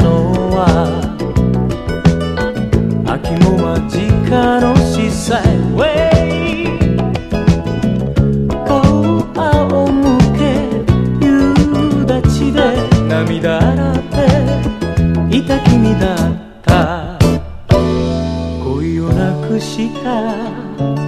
のは秋も間近のシーサイドウェイ、顔を向け夕立ちで涙洗っていた君だった。恋をなくした